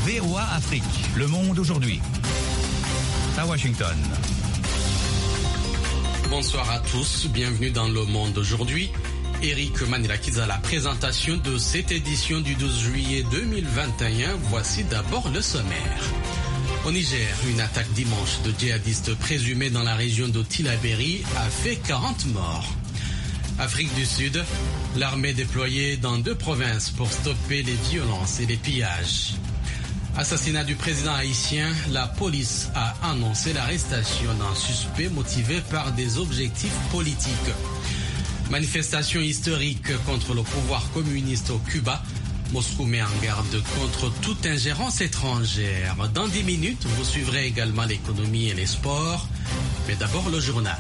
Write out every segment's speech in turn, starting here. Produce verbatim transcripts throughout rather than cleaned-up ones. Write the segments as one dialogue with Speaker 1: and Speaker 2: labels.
Speaker 1: V O A Afrique, le monde aujourd'hui. À Washington.
Speaker 2: Bonsoir à tous, bienvenue dans le monde aujourd'hui. Eric Manilakis à la présentation de cette édition du douze juillet deux mille vingt et un. Voici d'abord le sommaire. Au Niger, une attaque dimanche de djihadistes présumés dans la région de Tillabéri a fait quarante morts. Afrique du Sud, l'armée déployée dans deux provinces pour stopper les violences et les pillages. Assassinat du président haïtien, la police a annoncé l'arrestation d'un suspect motivé par des objectifs politiques. Manifestation historique contre le pouvoir communiste au Cuba. Moscou met en garde contre toute ingérence étrangère. Dans dix minutes, vous suivrez également l'économie et les sports. Mais d'abord le journal.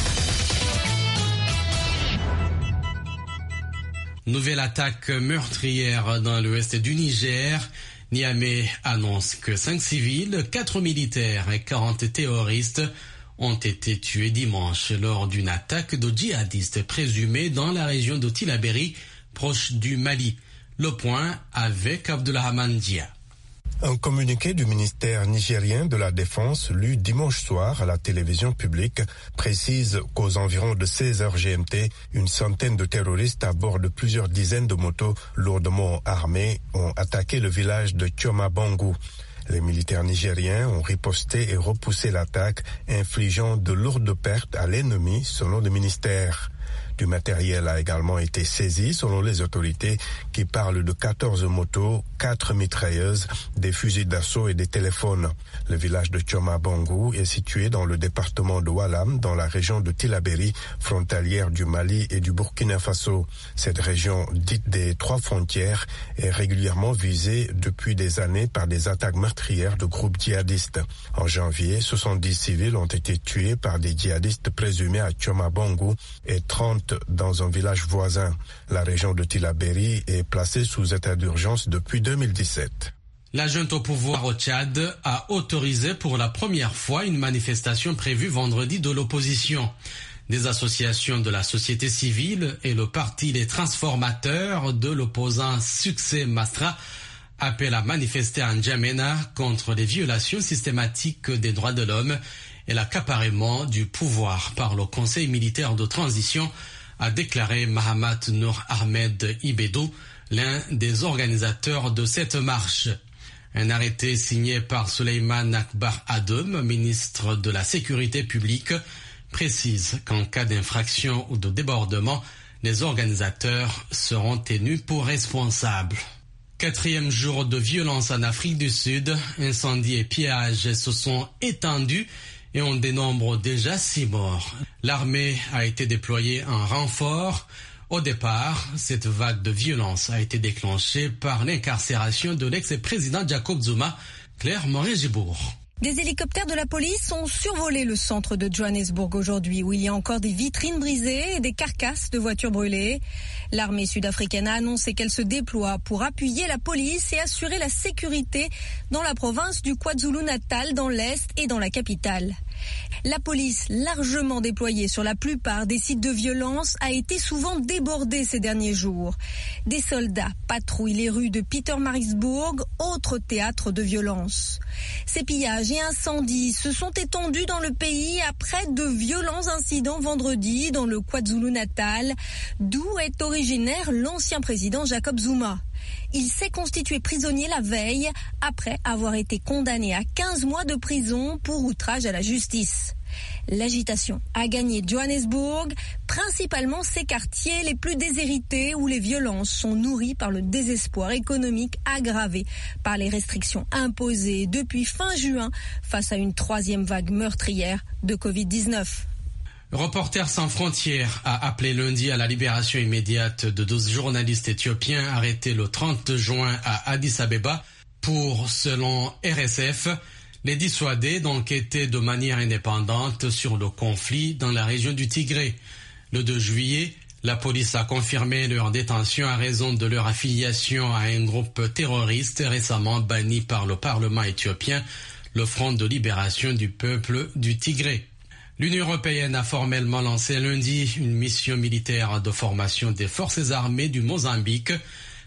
Speaker 2: Nouvelle attaque meurtrière dans l'ouest du Niger. Niamey annonce que cinq civils, quatre militaires et quarante terroristes ont été tués dimanche lors d'une attaque de djihadistes présumés dans la région de Tillabéri, proche du Mali. Le point avec Abdoulrahman Dia.
Speaker 3: Un communiqué du ministère nigérien de la Défense, lu dimanche soir à la télévision publique, précise qu'aux environs de seize heures G M T, une centaine de terroristes à bord de plusieurs dizaines de motos lourdement armées ont attaqué le village de Tchoma-Bangou. Les militaires nigériens ont riposté et repoussé l'attaque, infligeant de lourdes pertes à l'ennemi, selon le ministère. Du matériel a également été saisi, selon les autorités, qui parlent de quatorze motos, quatre mitrailleuses, des fusils d'assaut et des téléphones. Le village de Tchoma-Bangou est situé dans le département de Oualam, dans la région de Tillabéri, frontalière du Mali et du Burkina Faso. Cette région, dite des trois frontières, est régulièrement visée depuis des années par des attaques meurtrières de groupes djihadistes. En janvier, soixante-dix civils ont été tués par des djihadistes présumés à Tchoma-Bangou et trente dans un village voisin. La région de Tillabéri est placée sous état d'urgence depuis deux mille dix-sept.
Speaker 2: La junte au pouvoir au Tchad a autorisé pour la première fois une manifestation prévue vendredi de l'opposition. Des associations de la société civile et le parti Les Transformateurs de l'opposant Succès Masra appellent à manifester à N'Djamena contre les violations systématiques des droits de l'homme et l'accaparement du pouvoir par le Conseil militaire de transition, a déclaré Mahamat Nour Ahmed Ibedou, l'un des organisateurs de cette marche. Un arrêté signé par Suleiman Akbar Adem, ministre de la Sécurité publique, précise qu'en cas d'infraction ou de débordement, les organisateurs seront tenus pour responsables. Quatrième jour de violence en Afrique du Sud, incendies et pillages se sont étendus et on dénombre déjà six morts. L'armée a été déployée en renfort. Au départ, cette vague de violence a été déclenchée par l'incarcération de l'ex-président Jacob Zuma, Claire Moret-Gibourg.
Speaker 4: Des hélicoptères de la police ont survolé le centre de Johannesburg aujourd'hui, où il y a encore des vitrines brisées et des carcasses de voitures brûlées. L'armée sud-africaine a annoncé qu'elle se déploie pour appuyer la police et assurer la sécurité dans la province du KwaZulu-Natal, dans l'Est et dans la capitale. La police, largement déployée sur la plupart des sites de violence, a été souvent débordée ces derniers jours. Des soldats patrouillent les rues de Pietermaritzburg, autre théâtre de violence. Ces pillages et incendies se sont étendus dans le pays après de violents incidents vendredi dans le KwaZulu-Natal, d'où est originaire l'ancien président Jacob Zuma. Il s'est constitué prisonnier la veille après avoir été condamné à quinze mois de prison pour outrage à la justice. L'agitation a gagné Johannesburg, principalement ses quartiers les plus déshérités où les violences sont nourries par le désespoir économique aggravé par les restrictions imposées depuis fin juin face à une troisième vague meurtrière de covid dix-neuf.
Speaker 2: Reporters sans frontières a appelé lundi à la libération immédiate de douze journalistes éthiopiens arrêtés le trente juin à Addis Abeba pour, selon R S F, les dissuader d'enquêter de manière indépendante sur le conflit dans la région du Tigré. Le deux juillet, la police a confirmé leur détention à raison de leur affiliation à un groupe terroriste récemment banni par le Parlement éthiopien, le Front de libération du peuple du Tigré. L'Union européenne a formellement lancé lundi une mission militaire de formation des forces armées du Mozambique.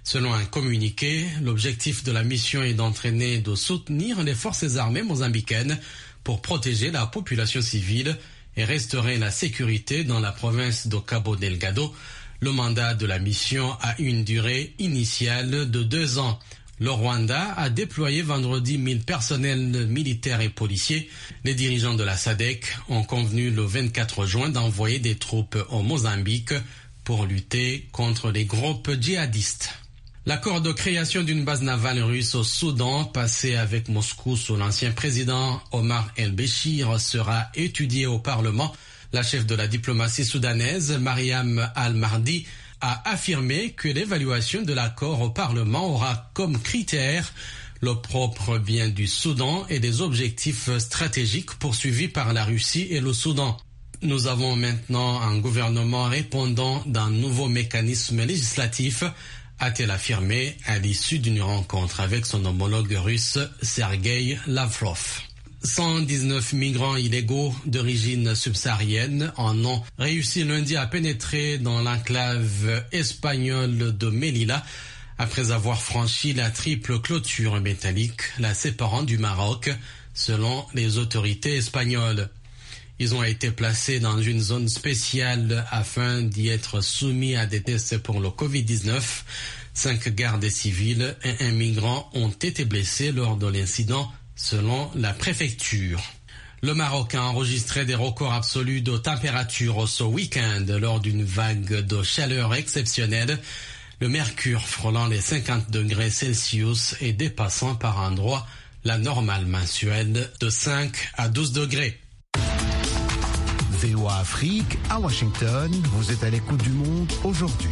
Speaker 2: Selon un communiqué, l'objectif de la mission est d'entraîner et de soutenir les forces armées mozambicaines pour protéger la population civile et restaurer la sécurité dans la province de Cabo Delgado. Le mandat de la mission a une durée initiale de deux ans. Le Rwanda a déployé vendredi mille personnels militaires et policiers. Les dirigeants de la S A D C ont convenu le vingt-quatre juin d'envoyer des troupes au Mozambique pour lutter contre les groupes djihadistes. L'accord de création d'une base navale russe au Soudan, passé avec Moscou sous l'ancien président Omar el-Béchir, sera étudié au Parlement. La chef de la diplomatie soudanaise, Mariam al-Mahdi, a affirmé que l'évaluation de l'accord au Parlement aura comme critère le propre bien du Soudan et les objectifs stratégiques poursuivis par la Russie et le Soudan. Nous avons maintenant un gouvernement répondant d'un nouveau mécanisme législatif, a-t-elle affirmé à l'issue d'une rencontre avec son homologue russe Sergei Lavrov. cent dix-neuf migrants illégaux d'origine subsaharienne en ont réussi lundi à pénétrer dans l'enclave espagnole de Melilla après avoir franchi la triple clôture métallique la séparant du Maroc, selon les autorités espagnoles. Ils ont été placés dans une zone spéciale afin d'y être soumis à des tests pour le covid dix-neuf. Cinq gardes civils et un migrant ont été blessés lors de l'incident, selon la préfecture. Le Maroc a enregistré des records absolus de température ce week-end lors d'une vague de chaleur exceptionnelle. Le mercure frôlant les cinquante degrés Celsius et dépassant par endroits la normale mensuelle de cinq à douze degrés.
Speaker 5: V O A Afrique, à Washington, vous êtes à l'écoute du monde aujourd'hui.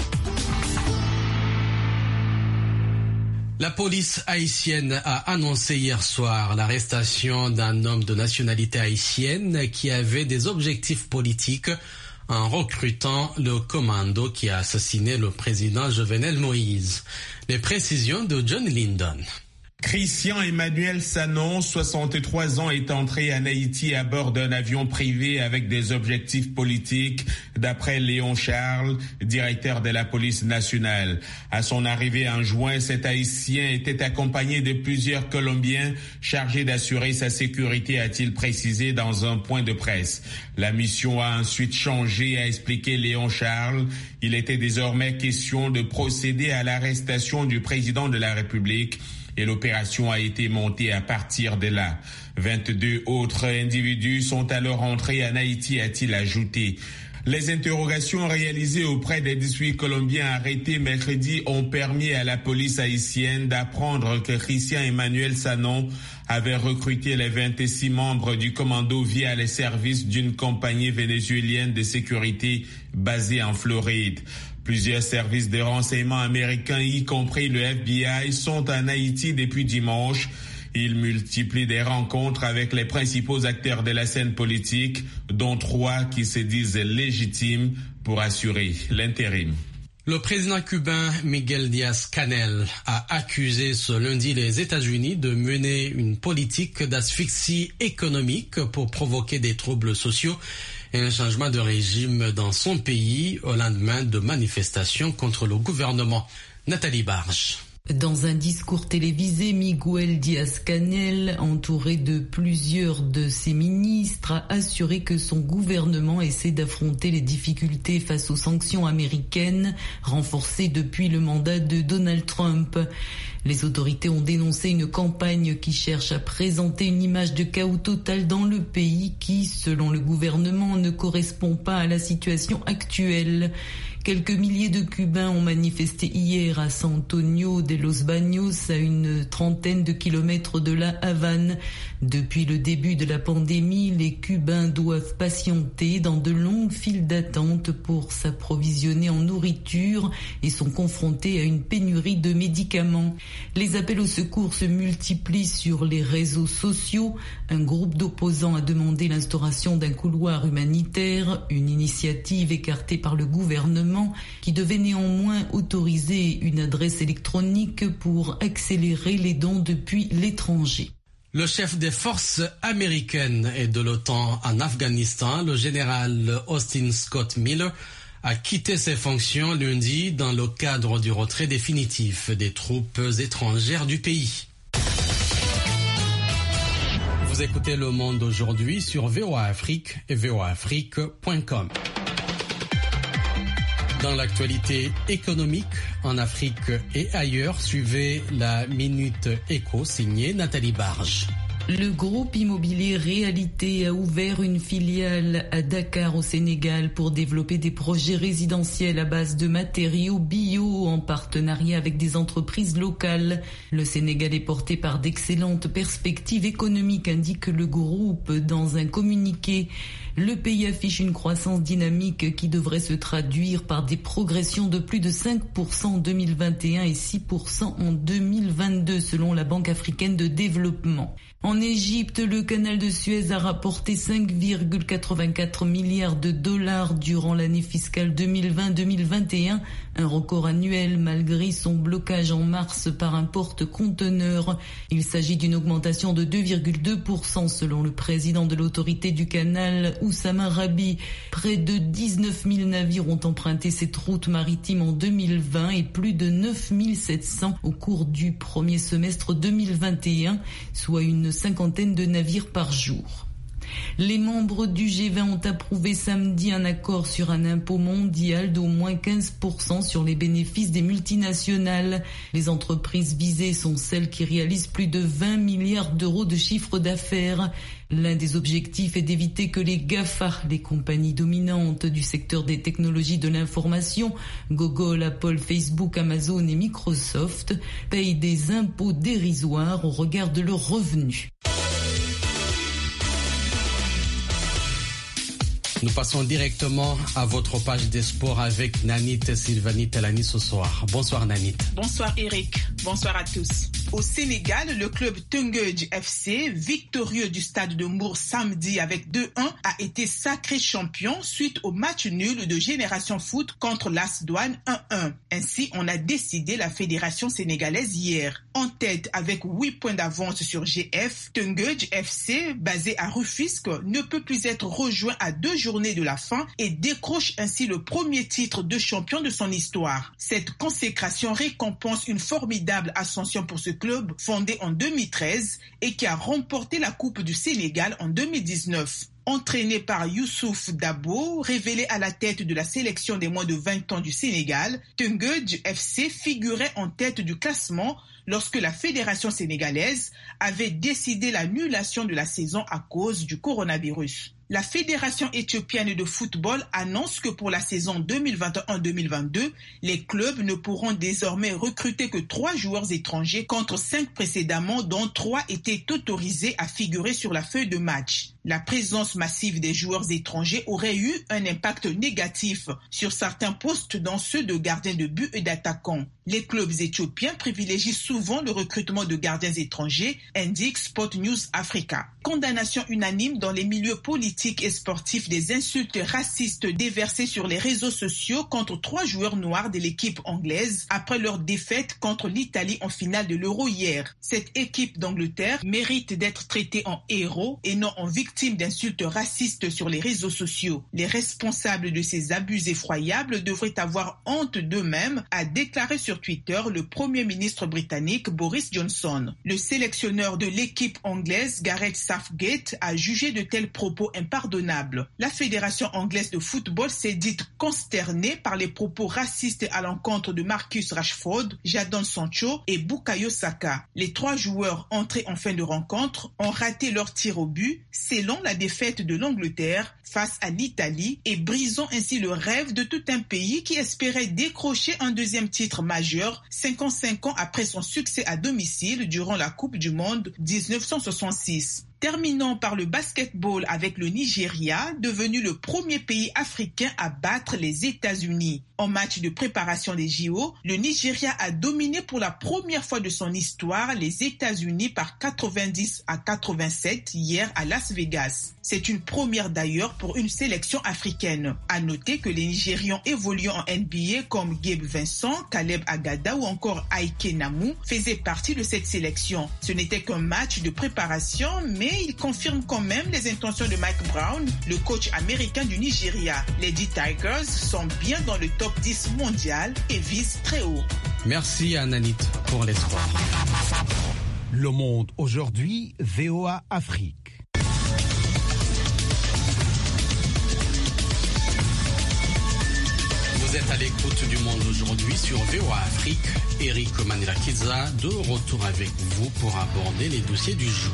Speaker 2: La police haïtienne a annoncé hier soir l'arrestation d'un homme de nationalité haïtienne qui avait des objectifs politiques en recrutant le commando qui a assassiné le président Jovenel Moïse. Les précisions de John Lyndon.
Speaker 6: Christian Emmanuel Sanon, soixante-trois ans, est entré en Haïti à bord d'un avion privé avec des objectifs politiques, d'après Léon Charles, directeur de la police nationale. À son arrivée en juin, cet Haïtien était accompagné de plusieurs Colombiens chargés d'assurer sa sécurité, a-t-il précisé dans un point de presse. La mission a ensuite changé, a expliqué Léon Charles. Il était désormais question de procéder à l'arrestation du président de la République. Et l'opération a été montée à partir de là. vingt-deux autres individus sont alors entrés en Haïti, a-t-il ajouté. Les interrogations réalisées auprès des dix-huit Colombiens arrêtés mercredi ont permis à la police haïtienne d'apprendre que Christian Emmanuel Sanon avait recruté les vingt-six membres du commando via les services d'une compagnie vénézuélienne de sécurité basée en Floride. Plusieurs services de renseignement américains, y compris le F B I, sont en Haïti depuis dimanche. Ils multiplient des rencontres avec les principaux acteurs de la scène politique, dont trois qui se disent légitimes pour assurer l'intérim.
Speaker 2: Le président cubain Miguel Díaz-Canel a accusé ce lundi les États-Unis de mener une politique d'asphyxie économique pour provoquer des troubles sociaux et un changement de régime dans son pays au lendemain de manifestations contre le gouvernement. Nathalie Barge.
Speaker 7: Dans un discours télévisé, Miguel Díaz-Canel, entouré de plusieurs de ses ministres, a assuré que son gouvernement essaie d'affronter les difficultés face aux sanctions américaines renforcées depuis le mandat de Donald Trump. Les autorités ont dénoncé une campagne qui cherche à présenter une image de chaos total dans le pays qui, selon le gouvernement, ne correspond pas à la situation actuelle. Quelques milliers de Cubains ont manifesté hier à San Antonio de los Baños, à une trentaine de kilomètres de La Havane. Depuis le début de la pandémie, les Cubains doivent patienter dans de longues files d'attente pour s'approvisionner en nourriture et sont confrontés à une pénurie de médicaments. Les appels au secours se multiplient sur les réseaux sociaux. Un groupe d'opposants a demandé l'instauration d'un couloir humanitaire, une initiative écartée par le gouvernement qui devait néanmoins autoriser une adresse électronique pour accélérer les dons depuis l'étranger.
Speaker 2: Le chef des forces américaines et de l'OTAN en Afghanistan, le général Austin Scott Miller, a quitté ses fonctions lundi dans le cadre du retrait définitif des troupes étrangères du pays. Vous écoutez Le Monde aujourd'hui sur V O A Afrique et V O A Afrique point com. Dans l'actualité économique, en Afrique et ailleurs, suivez la Minute Éco signée Nathalie Barge.
Speaker 7: Le groupe immobilier Réalité a ouvert une filiale à Dakar au Sénégal pour développer des projets résidentiels à base de matériaux bio en partenariat avec des entreprises locales. Le Sénégal est porté par d'excellentes perspectives économiques, indique le groupe dans un communiqué. Le pays affiche une croissance dynamique qui devrait se traduire par des progressions de plus de cinq pour cent en deux mille vingt et un et six pour cent en deux mille vingt-deux selon la Banque africaine de développement. En Égypte, le canal de Suez a rapporté cinq virgule quatre-vingt-quatre milliards de dollars durant l'année fiscale deux mille vingt deux mille vingt et un, un record annuel malgré son blocage en mars par un porte-conteneurs. Il s'agit d'une augmentation de deux virgule deux pour cent selon le président de l'autorité du canal, Oussama Rabi. Près de dix-neuf mille navires ont emprunté cette route maritime en deux mille vingt et plus de neuf mille sept cents au cours du premier semestre deux mille vingt et un, soit une cinquantaine de navires par jour. Les membres du G vingt ont approuvé samedi un accord sur un impôt mondial d'au moins quinze pour cent sur les bénéfices des multinationales. Les entreprises visées sont celles qui réalisent plus de vingt milliards d'euros de chiffre d'affaires. L'un des objectifs est d'éviter que les GAFA, les compagnies dominantes du secteur des technologies de l'information, Google, Apple, Facebook, Amazon et Microsoft, payent des impôts dérisoires au regard de leurs revenus.
Speaker 2: Nous passons directement à votre page des sports avec Nanit Sylvanie Telani ce soir. Bonsoir Nanit.
Speaker 8: Bonsoir Eric, bonsoir à tous. Au Sénégal, le club Teungueth F C, victorieux du stade de Mbour samedi avec deux un, a été sacré champion suite au match nul de Génération Foot contre l'A S Douanes un un. Ainsi, on a décidé la fédération sénégalaise hier. En tête avec huit points d'avance sur G F, Teungueth F C, basé à Rufisque, ne peut plus être rejoint à deux journées de la fin et décroche ainsi le premier titre de champion de son histoire. Cette consécration récompense une formidable ascension pour ce club fondé en deux mille treize et qui a remporté la Coupe du Sénégal en deux mille dix-neuf. Entraîné par Youssouf Dabo, révélé à la tête de la sélection des moins de vingt ans du Sénégal, Teungueth F C figurait en tête du classement lorsque la fédération sénégalaise avait décidé l'annulation de la saison à cause du coronavirus. La Fédération éthiopienne de football annonce que pour la saison deux mille vingt et un deux mille vingt-deux, les clubs ne pourront désormais recruter que trois joueurs étrangers contre cinq précédemment, dont trois étaient autorisés à figurer sur la feuille de match. La présence massive des joueurs étrangers aurait eu un impact négatif sur certains postes, dont ceux de gardiens de but et d'attaquants. Les clubs éthiopiens privilégient souvent le recrutement de gardiens étrangers, indique Sport News Africa. Condamnation unanime dans les milieux politiques et sportifs des insultes racistes déversées sur les réseaux sociaux contre trois joueurs noirs de l'équipe anglaise après leur défaite contre l'Italie en finale de l'Euro hier. Cette équipe d'Angleterre mérite d'être traitée en héros et non en victime d'insultes racistes sur les réseaux sociaux. Les responsables de ces abus effroyables devraient avoir honte d'eux-mêmes, a déclaré sur Twitter le Premier ministre britannique Boris Johnson. Le sélectionneur de l'équipe anglaise, Gareth Southgate, a jugé de tels propos impardonnables. La Fédération anglaise de football s'est dite consternée par les propos racistes à l'encontre de Marcus Rashford, Jadon Sancho et Bukayo Saka. Les trois joueurs entrés en fin de rencontre ont raté leur tir au but, selon la défaite de l'Angleterre face à l'Italie, et brisant ainsi le rêve de tout un pays qui espérait décrocher un deuxième titre majeur cinquante-cinq ans après son succès à domicile durant la Coupe du Monde dix-neuf cent soixante-six. Terminons par le basketball avec le Nigeria, devenu le premier pays africain à battre les États-Unis. En match de préparation des J O, le Nigeria a dominé pour la première fois de son histoire les États-Unis par quatre-vingt-dix à quatre-vingt-sept hier à Las Vegas. C'est une première d'ailleurs pour une sélection africaine. À noter que les Nigérians évoluant en N B A comme Gabe Vincent, Caleb Agada ou encore Aike Namu faisaient partie de cette sélection. Ce n'était qu'un match de préparation, mais mais il confirme quand même les intentions de Mike Brown, le coach américain du Nigeria. Les dix Tigers sont bien dans le top dix mondial et visent très haut.
Speaker 2: Merci à Nanit pour les sports.
Speaker 5: Le Monde aujourd'hui, V O A Afrique.
Speaker 2: Vous êtes à l'écoute du Monde aujourd'hui sur V O A Afrique. Eric Manirakiza de retour avec vous pour aborder les dossiers du jour.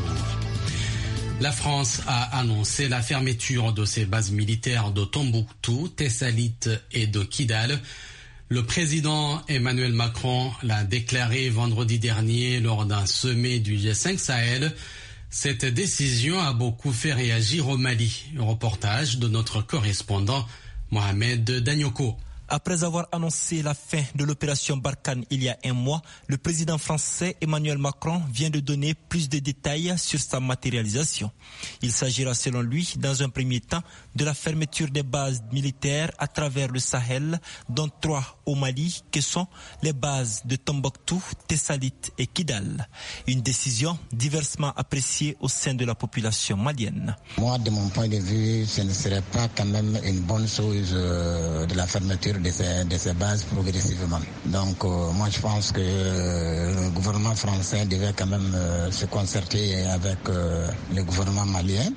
Speaker 2: La France a annoncé la fermeture de ses bases militaires de Tombouctou, Tessalit et de Kidal. Le président Emmanuel Macron l'a déclaré vendredi dernier lors d'un sommet du G cinq Sahel. Cette décision a beaucoup fait réagir au Mali. Reportage de notre correspondant Mohamed Danyoko.
Speaker 9: Après avoir annoncé la fin de l'opération Barkhane il y a un mois, le président français Emmanuel Macron vient de donner plus de détails sur sa matérialisation. Il s'agira selon lui, dans un premier temps, de la fermeture des bases militaires à travers le Sahel, dont trois au Mali, que sont les bases de Tombouctou, Tessalit et Kidal. Une décision diversement appréciée au sein de la population malienne.
Speaker 10: Moi, de mon point de vue, ce ne serait pas quand même une bonne chose euh, de la fermeture de ces, de ces bases progressivement. Donc euh, moi je pense que euh, le gouvernement français devait quand même euh, se concerter avec euh, le gouvernement malien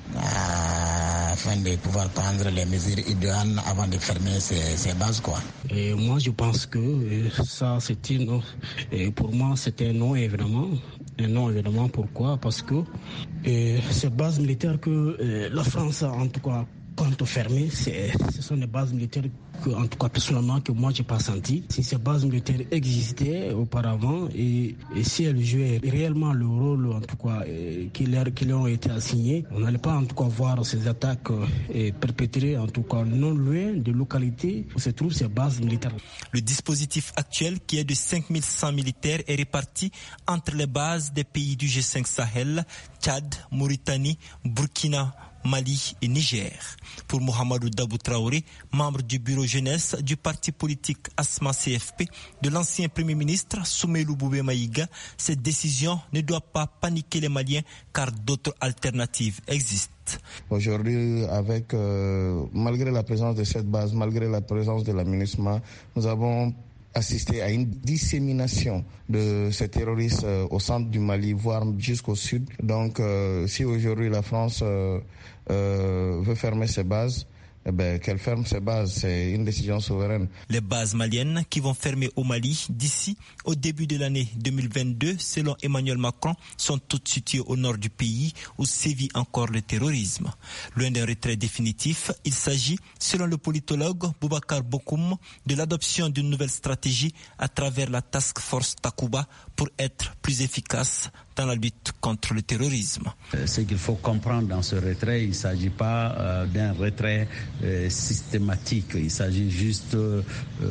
Speaker 10: euh, afin de pouvoir prendre les mesures idéales avant de fermer ces, ces bases, quoi.
Speaker 11: Et moi je pense que euh, ça c'est une, et pour moi c'était un non évidemment. Un non évidemment, pourquoi? Parce que euh, ces bases militaires que euh, la France a en tout cas compte fermer, c'est, ce sont des bases militaires que, en tout cas personnellement, que moi j'ai pas senti. Si ces bases militaires existaient auparavant et, et si elles jouaient réellement le rôle en tout cas qui leur, qui leur ont été assigné, on n'allait pas en tout cas voir ces attaques euh, perpétrées en tout cas non loin de localités où se trouvent ces bases militaires.
Speaker 9: Le dispositif actuel, qui est de cinq mille cent militaires, est réparti entre les bases des pays du G cinq Sahel, Tchad, Mauritanie, Burkina, Mali et Niger. Pour Mohamedou Dabou Traoré, membre du bureau jeunesse du parti politique Asma C F P de l'ancien premier ministre Soumeilou Boubé Maïga, cette décision ne doit pas paniquer les Maliens car d'autres alternatives existent.
Speaker 12: Aujourd'hui, avec euh, malgré la présence de cette base, malgré la présence de la MINUSMA, nous avons assisté à une dissémination de ces terroristes euh, au centre du Mali, voire jusqu'au sud. Donc, euh, si aujourd'hui la France euh, euh, veut fermer ses bases, eh ben, qu'elle ferme ses bases, c'est une décision souveraine.
Speaker 9: Les bases maliennes qui vont fermer au Mali d'ici au début de l'année deux mille vingt-deux, selon Emmanuel Macron, sont toutes situées au nord du pays où sévit encore le terrorisme. Loin d'un retrait définitif, il s'agit, selon le politologue Boubacar Bokoum, de l'adoption d'une nouvelle stratégie à travers la Task Force Takuba pour être plus efficace dans la lutte contre le terrorisme.
Speaker 13: Ce qu'il faut comprendre dans ce retrait, il ne s'agit pas euh, d'un retrait euh, systématique, il s'agit juste euh,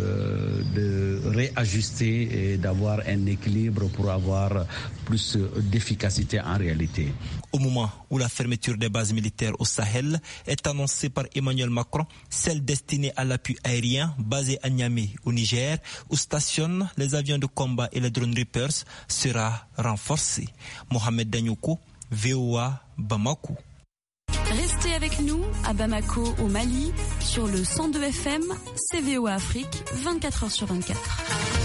Speaker 13: de réajuster et d'avoir un équilibre pour avoir plus d'efficacité en réalité.
Speaker 9: Au moment où la fermeture des bases militaires au Sahel est annoncée par Emmanuel Macron, celle destinée à l'appui aérien basée à Niamey au Niger, où stationnent les avions de combat et les drones Reapers, sera renforcée. Mohamed Danyoko, V O A, Bamako.
Speaker 14: Restez avec nous à Bamako au Mali sur le cent deux F M, C V O A Afrique, vingt-quatre heures sur vingt-quatre.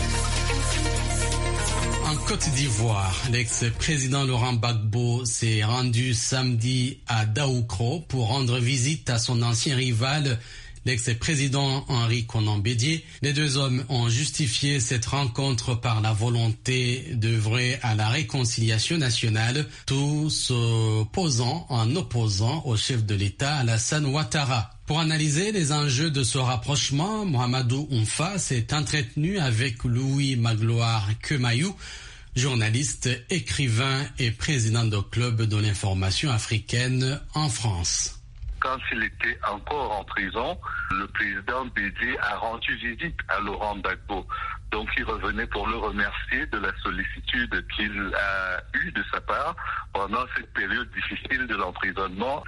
Speaker 2: En Côte d'Ivoire, l'ex-président Laurent Gbagbo s'est rendu samedi à Daoukro pour rendre visite à son ancien rival, l'ex-président Henri Konan Bédié. Les deux hommes ont justifié cette rencontre par la volonté d'œuvrer à la réconciliation nationale, tout se posant en opposant au chef de l'État Alassane Ouattara. Pour analyser les enjeux de ce rapprochement, Mohamedou Oumfa s'est entretenu avec Louis Magloire Kemayou, journaliste, écrivain et président du club de l'information africaine en France.
Speaker 15: Quand il était encore en prison, le président Bédié a rendu visite à Laurent Gbagbo. Donc il revenait pour le remercier de la sollicitude qu'il a eue de sa part pendant cette période difficile de l'emprisonnement.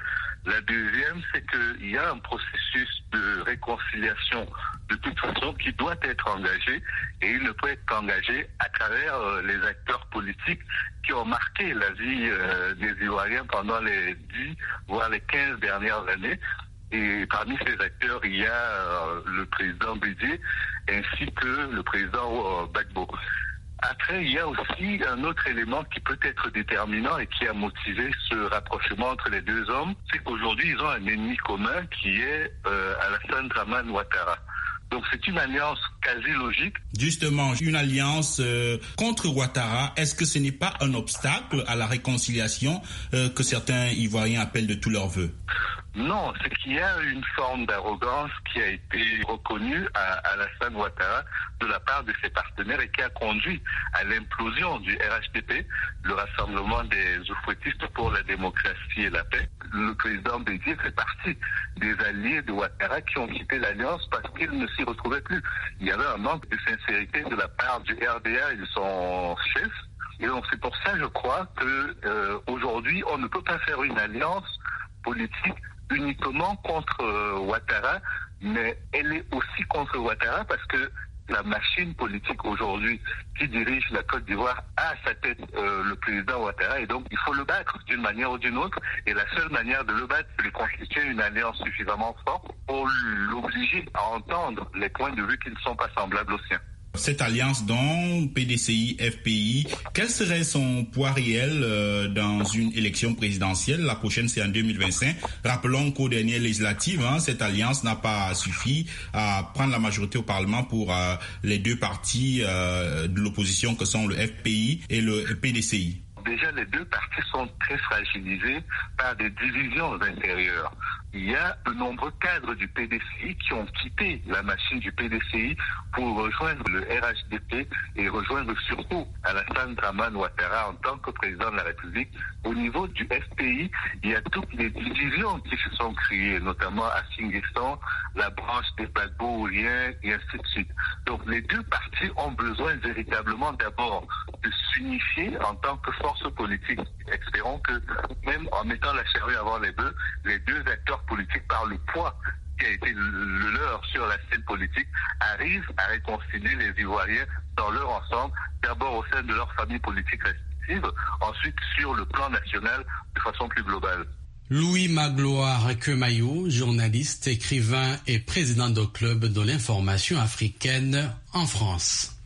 Speaker 15: La deuxième, c'est qu'il y a un processus de réconciliation de toute façon qui doit être engagé et il ne peut être qu'engagé à travers euh, les acteurs politiques qui ont marqué la vie euh, des Ivoiriens pendant les dix, voire les quinze dernières années. Et parmi ces acteurs, il y a euh, le président Bédié ainsi que le président euh, Gbagbo. Après, il y a aussi un autre élément qui peut être déterminant et qui a motivé ce rapprochement entre les deux hommes, c'est qu'aujourd'hui, ils ont un ennemi commun qui est euh, Alassane Dramane Ouattara. Donc c'est une alliance quasi logique.
Speaker 6: Justement, une alliance euh, contre Ouattara, est-ce que ce n'est pas un obstacle à la réconciliation euh, que certains Ivoiriens appellent de tous leurs vœux?
Speaker 15: Non, c'est qu'il y a une forme d'arrogance qui a été reconnue à Alassane Ouattara de la part de ses partenaires et qui a conduit à l'implosion du R H D P, le Rassemblement des Oufouettistes pour la démocratie et la paix. Le président Bédié fait partie des alliés de Ouattara qui ont quitté l'alliance parce qu'ils ne s'y retrouvaient plus. Il y avait un manque de sincérité de la part du R D A et de son chef. Et donc c'est pour ça, je crois, que euh, aujourd'hui, on ne peut pas faire une alliance politique uniquement contre euh, Ouattara, mais elle est aussi contre Ouattara parce que la machine politique aujourd'hui qui dirige la Côte d'Ivoire a à sa tête euh, le président Ouattara et donc il faut le battre d'une manière ou d'une autre et la seule manière de le battre c'est de constituer une alliance suffisamment forte pour l'obliger à entendre les points de vue qui ne sont pas semblables aux siens.
Speaker 6: Cette alliance dont P D C I, F P I, quel serait son poids réel euh, dans une élection présidentielle? La prochaine, c'est en deux mille vingt-cinq. Rappelons qu'aux dernières législatives, hein, cette alliance n'a pas suffi à prendre la majorité au Parlement pour euh, les deux partis euh, de l'opposition que sont le F P I et le P D C I.
Speaker 15: Déjà, les deux partis sont très fragilisés par des divisions intérieures. Il y a de nombreux cadres du P D C I qui ont quitté la machine du P D C I pour rejoindre le R H D P et rejoindre surtout Alassane Dramane Ouattara en tant que président de la République. Au niveau du F P I, il y a toutes les divisions qui se sont créées, notamment à Singestan, la branche des Gbagbo-Ouriens et ainsi de suite. Donc les deux partis ont besoin véritablement d'abord de s'unifier en tant que force politique. Espérons que même en mettant la charrue avant les bœufs, les deux acteurs politiques par le poids qui a été le leur sur la scène politique arrivent à réconcilier les Ivoiriens dans leur ensemble, d'abord au sein de leur famille politique respective, ensuite sur le plan national de façon plus globale.
Speaker 2: Louis Magloire Kemayou, journaliste, écrivain et président du club de l'information africaine en France.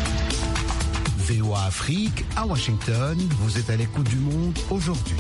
Speaker 5: V O A Afrique à Washington, vous êtes à l'écoute du monde aujourd'hui.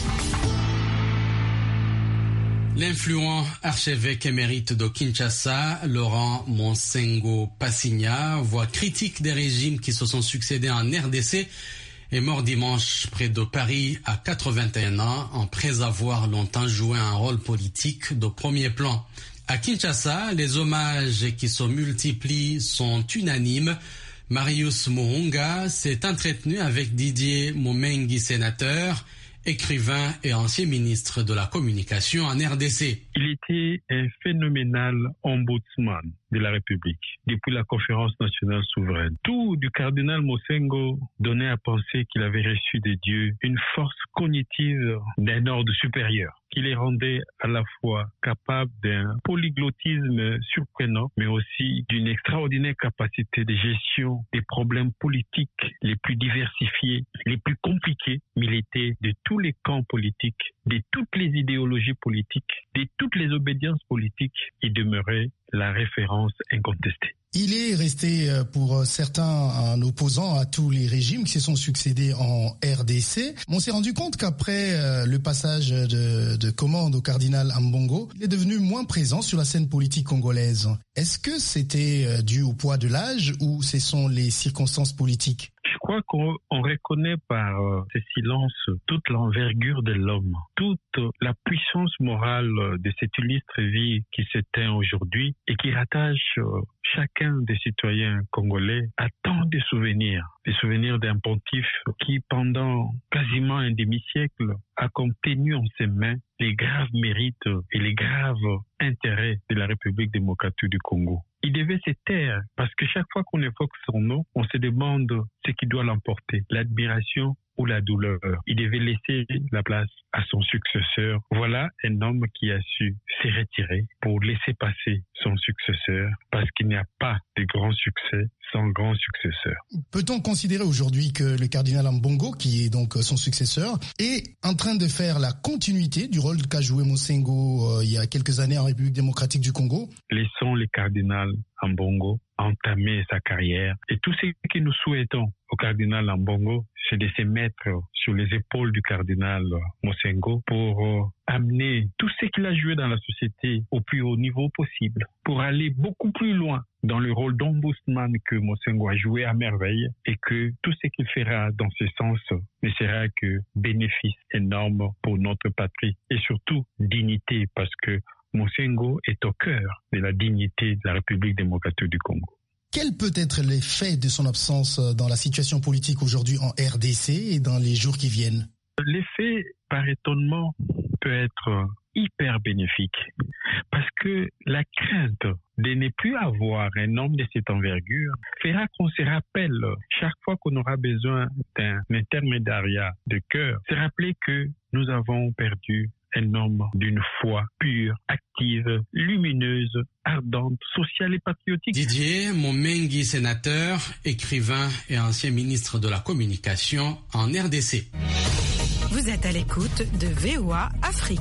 Speaker 2: L'influent archevêque émérite de Kinshasa, Laurent Monsengo Passigna, voix critique des régimes qui se sont succédés en R D C, est mort dimanche près de Paris à quatre-vingt-un ans, après avoir longtemps joué un rôle politique de premier plan. À Kinshasa, les hommages qui se multiplient sont unanimes. Marius Mohunga s'est entretenu avec Didier Momengi, sénateur, écrivain et ancien ministre de la Communication en R D C.
Speaker 16: Il était un phénoménal ombudsman de la République depuis la conférence nationale souveraine. Tout du cardinal Monsengo donnait à penser qu'il avait reçu de Dieu une force cognitive d'un ordre supérieur, qui les rendait à la fois capables d'un polyglottisme surprenant, mais aussi d'une extraordinaire capacité de gestion des problèmes politiques les plus diversifiés, les plus compliqués. Mais il était de tous les camps politiques, de toutes les idéologies politiques, de toutes les obédiences politiques. Il demeurait la référence incontestée.
Speaker 17: Il est resté pour certains un opposant à tous les régimes qui se sont succédés en R D C. On s'est rendu compte qu'après le passage de, de commande au cardinal Ambongo, il est devenu moins présent sur la scène politique congolaise. Est-ce que c'était dû au poids de l'âge ou ce sont les circonstances politiques ?
Speaker 16: Je crois qu'on on reconnaît par euh, ce silence toute l'envergure de l'homme, toute la puissance morale de cette illustre vie qui s'éteint aujourd'hui et qui rattache euh, chacun des citoyens congolais à tant de souvenirs. Des souvenirs d'un pontife qui, pendant quasiment un demi-siècle, a comme tenu en ses mains les graves mérites et les graves intérêts de la République démocratique du Congo. Il devait se taire parce que chaque fois qu'on évoque son nom, on se demande ce qui doit l'emporter, l'admiration ou la douleur. Il devait laisser la place à son successeur. Voilà un homme qui a su se retirer pour laisser passer son successeur, parce qu'il n'y a pas de grand succès sans grand successeur.
Speaker 17: Peut-on considérer aujourd'hui que le cardinal Ambongo, qui est donc son successeur, est en train de faire la continuité du rôle qu'a joué Mosengo euh, il y a quelques années en République démocratique du Congo?
Speaker 16: Laissons le cardinal Ambongo entamer sa carrière. Et tout ce que nous souhaitons au cardinal Ambongo, c'est de se mettre sur les épaules du cardinal Mosengo pour euh, amener tout ce qu'il a joué dans la société au plus haut niveau possible, pour aller beaucoup plus loin dans le rôle d'ombudsman que Mosengo a joué à merveille, et que tout ce qu'il fera dans ce sens ne sera que bénéfice énorme pour notre patrie et surtout dignité, parce que Mosengo est au cœur de la dignité de la République démocratique du Congo.
Speaker 17: Quel peut être l'effet de son absence dans la situation politique aujourd'hui en R D C et dans les jours qui viennent?
Speaker 16: L'effet, par étonnement, peut être hyper bénéfique, parce que la crainte de ne plus avoir un homme de cette envergure fera qu'on se rappelle, chaque fois qu'on aura besoin d'un intermédiaire de cœur, se rappeler que nous avons perdu un homme d'une foi pure, active, lumineuse, ardente, sociale et patriotique.
Speaker 2: Didier Momengi, sénateur, écrivain et ancien ministre de la Communication en R D C.
Speaker 18: Vous êtes à l'écoute de V O A Afrique.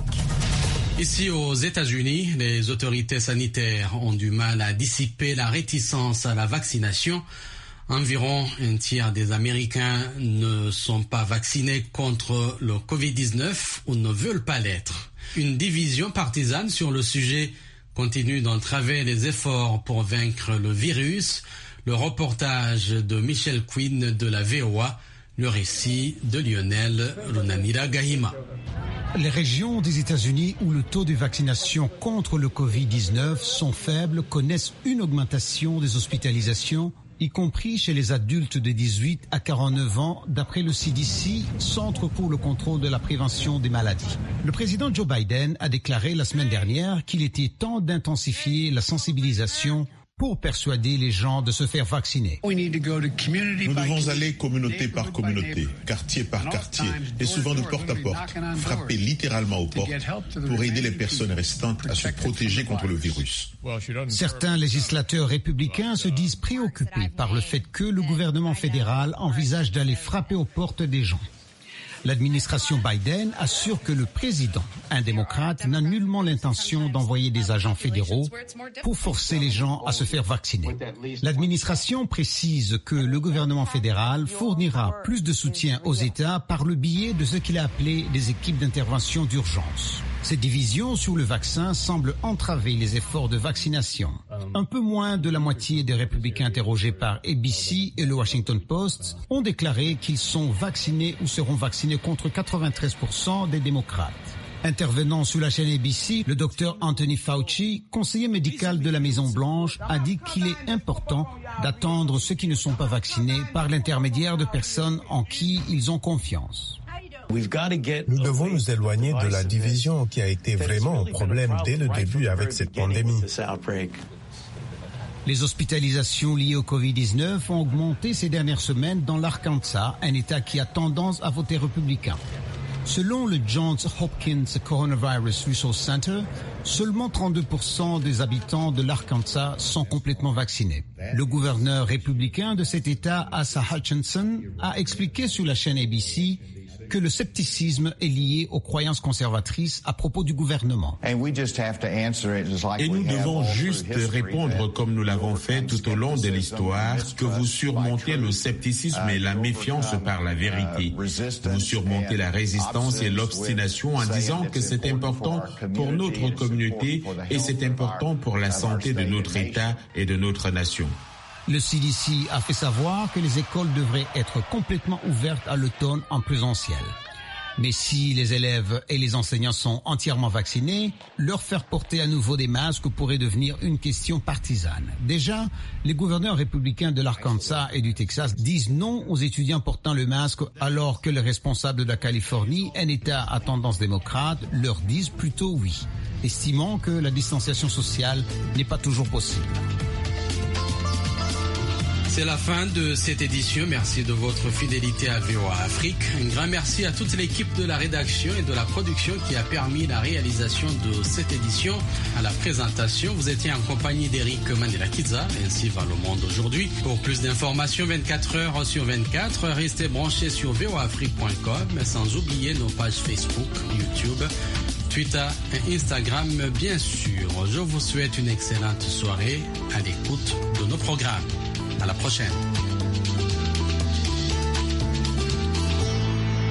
Speaker 2: Ici aux États-Unis, les autorités sanitaires ont du mal à dissiper la réticence à la vaccination. Environ un tiers des Américains ne sont pas vaccinés contre le covid dix-neuf ou ne veulent pas l'être. Une division partisane sur le sujet continue d'entraver les efforts pour vaincre le virus. Le reportage de Michel Quinn de la V O A, le récit de Lionel Lunanira Gahima.
Speaker 19: Les régions des États-Unis où le taux de vaccination contre le covid dix-neuf sont faibles connaissent une augmentation des hospitalisations, y compris chez les adultes de dix-huit à quarante-neuf ans, d'après le C D C, Centre pour le contrôle de la prévention des maladies. Le président Joe Biden a déclaré la semaine dernière qu'il était temps d'intensifier la sensibilisation pour persuader les gens de se faire vacciner.
Speaker 20: Nous devons aller communauté par communauté, quartier par quartier, et souvent de porte à porte, frapper littéralement aux portes pour aider les personnes restantes à se protéger contre le virus.
Speaker 19: Certains législateurs républicains se disent préoccupés par le fait que le gouvernement fédéral envisage d'aller frapper aux portes des gens. L'administration Biden assure que le président, un démocrate, n'a nullement l'intention d'envoyer des agents fédéraux pour forcer les gens à se faire vacciner. L'administration précise que le gouvernement fédéral fournira plus de soutien aux États par le biais de ce qu'il a appelé des équipes d'intervention d'urgence. Cette division sur le vaccin semble entraver les efforts de vaccination. Un peu moins de la moitié des républicains interrogés par A B C et le Washington Post ont déclaré qu'ils sont vaccinés ou seront vaccinés contre quatre-vingt-treize pour cent des démocrates. Intervenant sur la chaîne A B C, le docteur Anthony Fauci, conseiller médical de la Maison-Blanche, a dit qu'il est important d'attendre ceux qui ne sont pas vaccinés par l'intermédiaire de personnes en qui ils ont confiance.
Speaker 3: Nous devons nous éloigner de la division qui a été vraiment un problème dès le début avec cette pandémie.
Speaker 19: Les hospitalisations liées au covid dix-neuf ont augmenté ces dernières semaines dans l'Arkansas, un État qui a tendance à voter républicain. Selon le Johns Hopkins Coronavirus Resource Center, seulement trente-deux pour cent des habitants de l'Arkansas sont complètement vaccinés. Le gouverneur républicain de cet État, Asa Hutchinson, a expliqué sur la chaîne A B C que le scepticisme est lié aux croyances conservatrices à propos du gouvernement.
Speaker 20: Et nous devons juste répondre comme nous l'avons fait tout au long de l'histoire, que vous surmontez le scepticisme et la méfiance par la vérité. Vous surmontez la résistance et l'obstination en disant que c'est important pour notre communauté et c'est important pour la santé de notre État et de notre nation.
Speaker 19: Le C D C a fait savoir que les écoles devraient être complètement ouvertes à l'automne en présentiel. Mais si les élèves et les enseignants sont entièrement vaccinés, leur faire porter à nouveau des masques pourrait devenir une question partisane. Déjà, les gouverneurs républicains de l'Arkansas et du Texas disent non aux étudiants portant le masque, alors que les responsables de la Californie, un État à tendance démocrate, leur disent plutôt oui, estimant que la distanciation sociale n'est pas toujours possible.
Speaker 2: C'est la fin de cette édition. Merci de votre fidélité à V O A Afrique. Un grand merci à toute l'équipe de la rédaction et de la production qui a permis la réalisation de cette édition. À la présentation, vous étiez en compagnie d'Eric Mandela-Kiza. Ainsi va le monde aujourd'hui. Pour plus d'informations, vingt-quatre heures sur vingt-quatre, restez branchés sur v o a afrique point com, sans oublier nos pages Facebook, YouTube, Twitter et Instagram, bien sûr. Je vous souhaite une excellente soirée à l'écoute de nos programmes. À la prochaine.